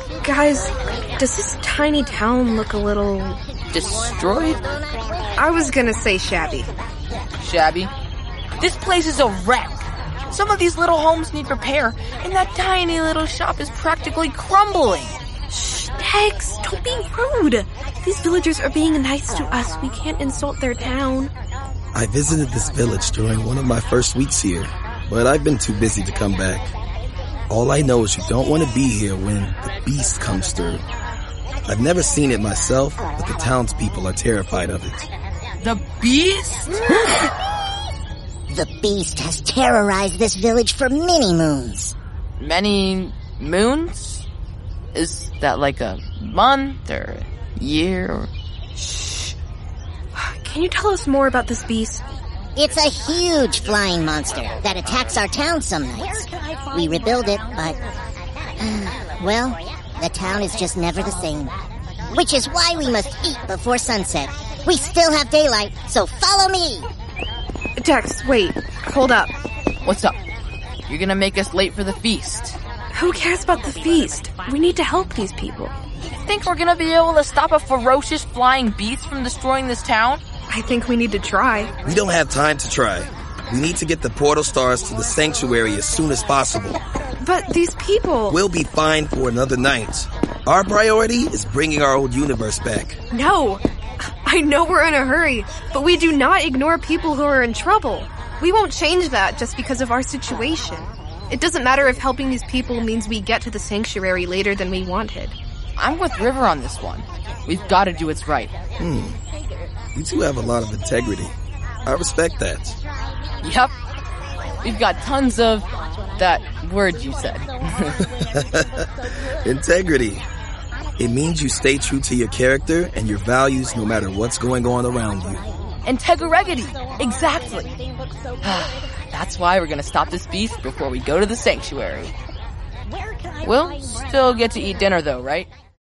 Guys, does this tiny town look a little... destroyed? I was gonna say shabby. Shabby? This place is a wreck. Some of these little homes need repair, and that tiny little shop is practically crumbling. Shh, Tex, don't be rude. These villagers are being nice to us. We can't insult their town. I visited this village during one of my first weeks here, but I've been too busy to come back. All I know is you don't want to be here when the beast comes through. I've never seen it myself, but the townspeople are terrified of it. The beast? The beast has terrorized this village for many moons. Many moons? Is that like a month or a year or... Shh. Can you tell us more about this beast? It's a huge flying monster that attacks our town some nights. We rebuild it, but... well, the town is just never the same. Which is why we must eat before sunset. We still have daylight, so follow me! Tex, wait. Hold up. What's up? You're gonna make us late for the feast. Who cares about the feast? We need to help these people. Think we're gonna be able to stop a ferocious flying beast from destroying this town? I think we need to try. We don't have time to try. We need to get the portal stars to the sanctuary as soon as possible. But these people... We'll be fine for another night. Our priority is bringing our old universe back. No! I know we're in a hurry, but we do not ignore people who are in trouble. We won't change that just because of our situation. It doesn't matter if helping these people means we get to the sanctuary later than we wanted. I'm with River on this one. We've got to do what's right. You two have a lot of integrity. I respect that. Yep. We've got tons of that word you said. Integrity. It means you stay true to your character and your values no matter what's going on around you. Integrity. Exactly. That's why we're going to stop this beast before we go to the sanctuary. We'll still get to eat dinner though, right?